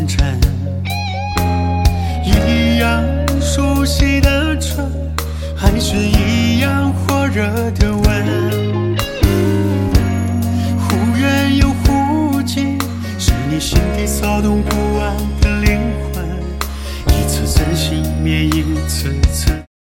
深沉，一样熟悉的唇，还是一样火热的吻，忽远又忽近，是你心底骚动不安的灵魂，一次次熄灭，一次次